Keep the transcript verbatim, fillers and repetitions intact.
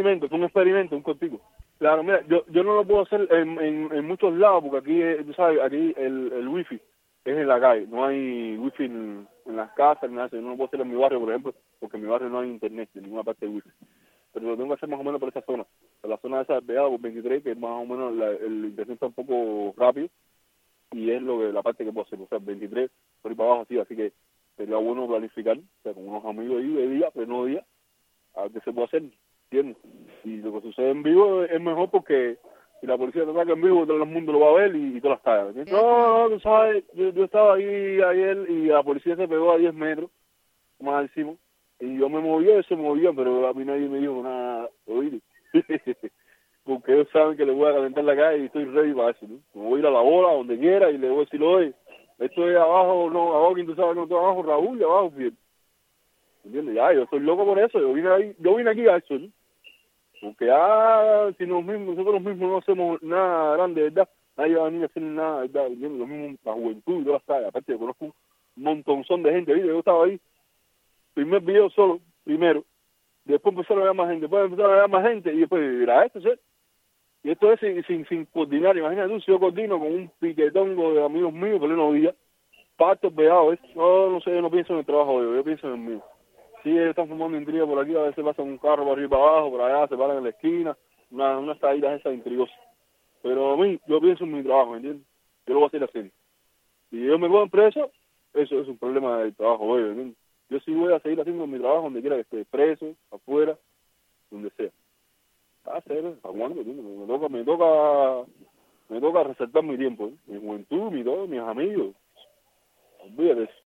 experimento, fue un experimento, un cortico. Claro, mira, yo yo no lo puedo hacer en, en, en muchos lados porque aquí, eh, tú sabes, aquí el, el wifi es en la calle, no hay wifi en, en las casas, ni nada. Yo no lo puedo hacer en mi barrio, por ejemplo, porque en mi barrio no hay internet, en ninguna parte de wifi. Pero lo tengo que hacer más o menos por esa zona, por la zona de esa pegada por veintitrés, que más o menos la, el internet está un poco rápido, y es lo que la parte que puedo hacer, o sea, veintitrés por ahí para abajo, así, así que sería bueno planificar, o sea, con unos amigos ahí de día, pero no de día, a ver qué se puede hacer, ¿entiendes? Y lo que sucede en vivo es mejor porque si la policía te ataca en vivo, todo el mundo lo va a ver y, y todas las tallas. ¿Entiendes? No, no, tú sabes, yo, yo estaba ahí ayer y la policía se pegó a diez metros, más decimos, y yo me movía, ellos se movían, pero a mí nadie me dijo nada, oír. Porque ellos saben que le voy a calentar la calle y estoy ready para eso, ¿no? Me voy a ir a la bola, donde quiera, y le voy a decir, oye, esto es abajo, no, abajo, ¿quién tú sabes? No, esto es abajo, Raúl, y abajo, bien. ¿Entiendes? Ya, yo estoy loco por eso, yo vine ahí, yo vine aquí a eso, ¿no? Porque, ah, si nos mismos, nosotros mismos no hacemos nada grande, ¿verdad? Nadie va a venir a hacer nada, ¿verdad? ¿Entiendes? Lo mismo, la juventud y todas las tallas. Aparte, yo conozco un montonzón de gente, ¿viste? Yo estaba ahí, primer video solo, primero, después empezaron a ver más gente, después empezaron a ver más gente, y después, mira, esto, ¿sí? Y esto es sin, sin, sin coordinar. Imagínate tú, si yo coordino con un piquetongo de amigos míos, pero no día, parto pegado, ¿eh? No, no sé, yo no pienso en el trabajo de ellos, yo pienso en el mío. Sí, ellos están formando intriga por aquí, a veces pasa un carro para arriba y para abajo, por allá, se paran en la esquina, una, unas salidas esas intrigosas. Pero a mí, yo pienso en mi trabajo, ¿me entiendes? Yo lo voy a hacer así. Si ellos me cogen preso, eso es un problema del trabajo de ellos, ¿entiendes? Yo sí voy a seguir haciendo mi trabajo donde quiera que esté, preso, afuera, donde sea. A hacer, aguanto, me toca, me toca, me toca resaltar mi tiempo, ¿eh? Mi juventud, mi todo, mis amigos. Olvídate eso.